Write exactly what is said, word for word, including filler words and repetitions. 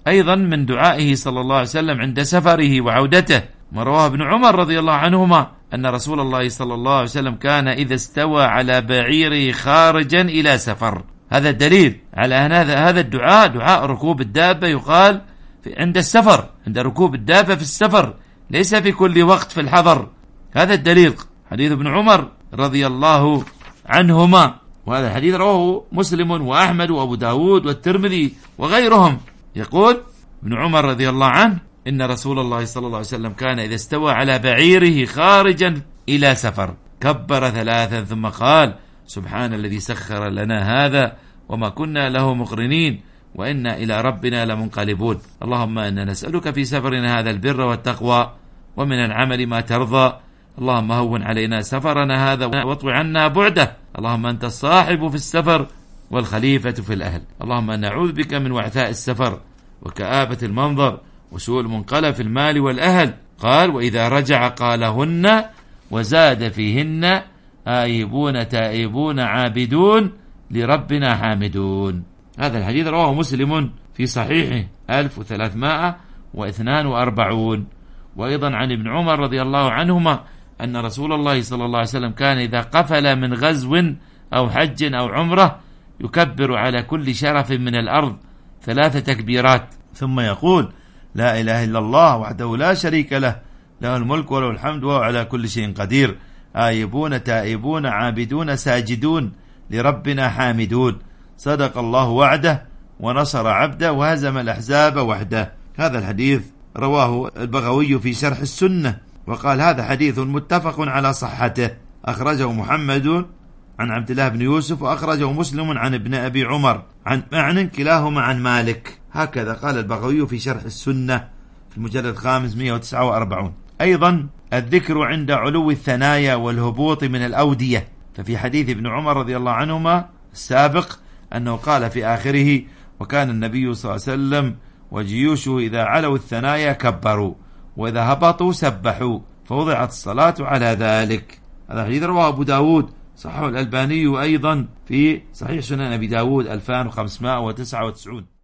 أيضا من دعائه صلى الله عليه وسلم عند سفره وعودته ما رواه ابن عمر رضي الله عنهما أن رسول الله صلى الله عليه وسلم كان إذا استوى على بعيره خارجا إلى سفر. هذا الدليل على أن هذا الدعاء دعاء ركوب الدابة يقال عند السفر، عند ركوب الدابة في السفر، ليس في كل وقت في الحضر. هذا الدليل حديث ابن عمر رضي الله عنهما، وهذا الحديث رواه مسلم وأحمد وأبو داود والترمذي وغيرهم. يقول ابن عمر رضي الله عنه إن رسول الله صلى الله عليه وسلم كان إذا استوى على بعيره خارجا إلى سفر كبر ثلاثا ثم قال سبحان الذي سخر لنا هذا وما كنا له مقرنين وإنا إلى ربنا لمنقلبون. اللهم إنا نسألك في سفرنا هذا البر والتقوى ومن العمل ما ترضى. اللهم هون علينا سفرنا هذا واطوي عنا بعده. اللهم أنت الصاحب في السفر والخليفة في الأهل. اللهم نعوذ بك من وعثاء السفر وكآبة المنظر وسوء المنقلب في المال والأهل. قال وإذا رجع قالهن وزاد فيهن آيبون تائبون عابدون لربنا حامدون. هذا الحديث رواه مسلم في صحيحه ألف وثلاثمائة واثنان وأربعون. وأيضا عن ابن عمر رضي الله عنهما أن رسول الله صلى الله عليه وسلم كان إذا قفل من غزو أو حج أو عمرة يكبر على كل شرف من الأرض ثلاث تكبيرات ثم يقول لا إله إلا الله وحده لا شريك له له الملك وله الحمد وهو على كل شيء قدير آيبون تائبون عابدون ساجدون لربنا حامدون. صدق الله وعده ونصر عبده وهزم الأحزاب وحده. هذا الحديث رواه البغوي في شرح السنة وقال هذا حديث متفق على صحته، أخرجه محمد عن عبد الله بن يوسف وأخرجه مسلم عن ابن أبي عمر عن معن كلاهما عن مالك. هكذا قال البغوي في شرح السنة في المجلد الخامس مئة وتسعة وأربعين. أيضا الذكر عند علو الثنايا والهبوط من الأودية، ففي حديث ابن عمر رضي الله عنهما السابق أنه قال في آخره وكان النبي صلى الله عليه وسلم وجيوشه إذا علوا الثنايا كبروا وإذا هبطوا سبحوا فوضعت الصلاة على ذلك. هذا الحديث رواه أبو داود صححه الألباني أيضا في صحيح سنن أبي داود ألفين وخمسمائة وتسعة وتسعين.